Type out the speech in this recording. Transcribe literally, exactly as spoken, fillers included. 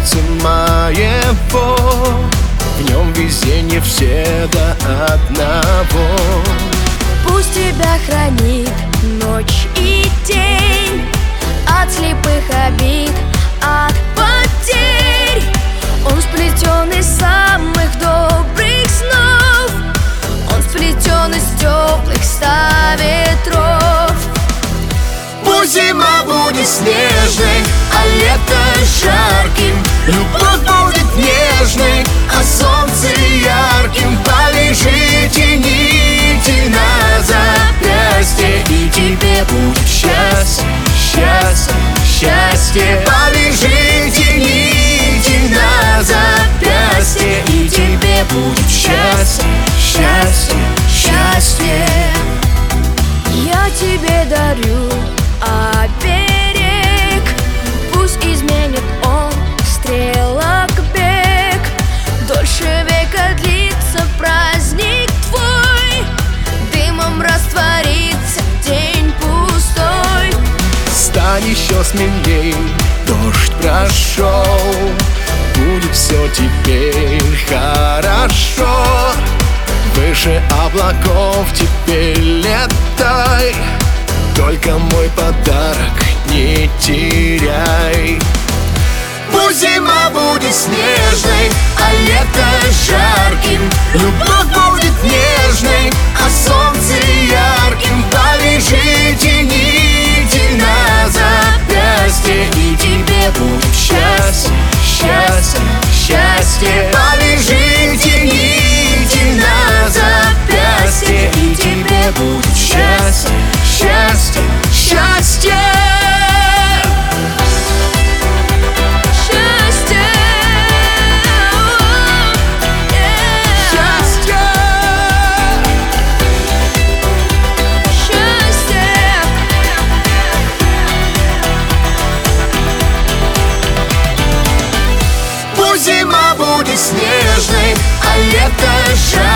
сердце моего, в нем везение все до одного. Пусть тебя хранит ночь и день от слепых обид, от потерь. Он сплетен из самых добрых снов, он сплетен из теплых ста ветров. Пусть зима будет снежной, а лето жарким, любовь будет нежной, а солнце ярким. Повяжите нити на запястье, и тебе будет счастье, счастье, счастье. Повяжите нити на запястье, и тебе будет счастье, счастье, счастье. Я тебе дарю оберег, пусть изменит он стрелок бег. Дольше века длится праздник твой, дымом растворится день пустой. Стань еще смелей, дождь прошел, будет все теперь хорошо. Выше облаков теперь летай, только мой подарок не теряй. Пусть зима будет снежной, а лето жарким, любовь будет нежной, а солнце ярким. Повяжите нити на запястье, и тебе будет счастье, счастье, счастье. Повяжите нити на запястье, и тебе будет счастье, счастье, счастье. Зима будет снежной, а лето жарким.